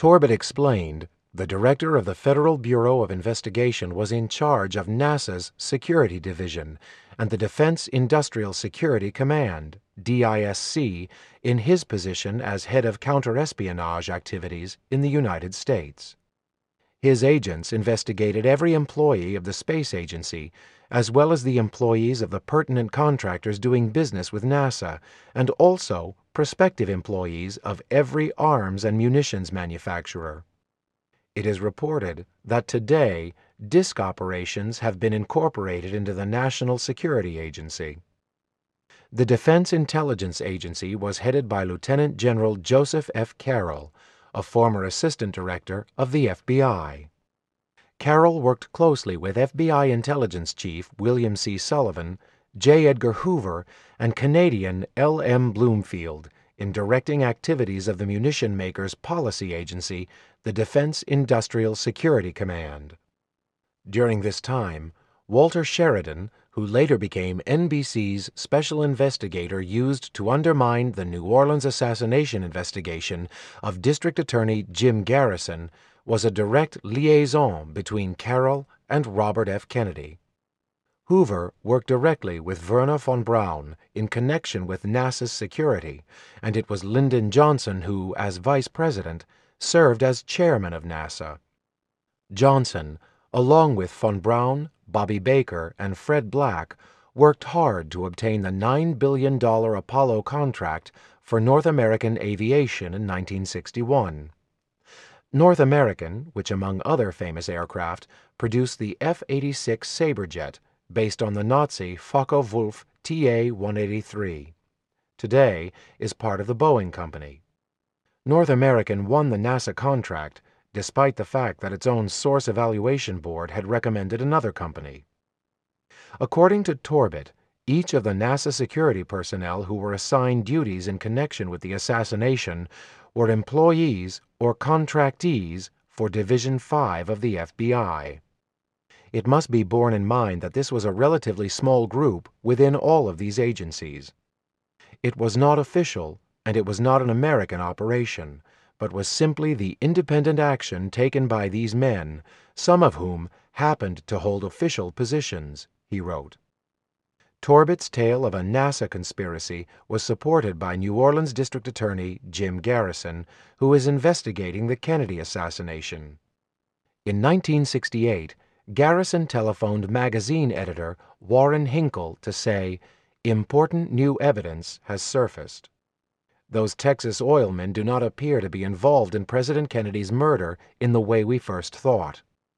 Torbett explained the director of the Federal Bureau of Investigation was in charge of NASA's Security Division and the Defense Industrial Security Command, DISC, in his position as head of counterespionage activities in the United States. His agents investigated every employee of the space agency, as well as the employees of the pertinent contractors doing business with NASA, and also prospective employees of every arms and munitions manufacturer. It is reported that today DISC operations have been incorporated into the National Security Agency. The Defense Intelligence Agency was headed by Lieutenant General Joseph F. Carroll, a former assistant director of the FBI. Carroll worked closely with FBI Intelligence Chief William C. Sullivan, J. Edgar Hoover, and Canadian L. M. Bloomfield in directing activities of the munition makers' policy agency, the Defense Industrial Security Command. During this time, Walter Sheridan, who later became NBC's special investigator used to undermine the New Orleans assassination investigation of District Attorney Jim Garrison, was a direct liaison between Carroll and Robert F. Kennedy. Hoover worked directly with Wernher von Braun in connection with NASA's security, and it was Lyndon Johnson who, as vice president, served as chairman of NASA. Johnson, along with von Braun, Bobby Baker, and Fred Black, worked hard to obtain the $9 billion Apollo contract for North American aviation in 1961. North American, which among other famous aircraft, produced the F-86 Saberjet, based on the Nazi Focke-Wulf TA-183. Today is part of the Boeing Company. North American won the NASA contract, despite the fact that its own Source Evaluation Board had recommended another company. According to Torbett, each of the NASA security personnel who were assigned duties in connection with the assassination were employees or contractees for Division 5 of the FBI. It must be borne in mind that this was a relatively small group within all of these agencies. It was not official, and it was not an American operation, but was simply the independent action taken by these men, some of whom happened to hold official positions, he wrote. Torbett's tale of a NASA conspiracy was supported by New Orleans District Attorney Jim Garrison, who is investigating the Kennedy assassination. In 1968, Garrison telephoned magazine editor Warren Hinkle to say, "Important new evidence has surfaced. Those Texas oilmen do not appear to be involved in President Kennedy's murder in the way we first thought."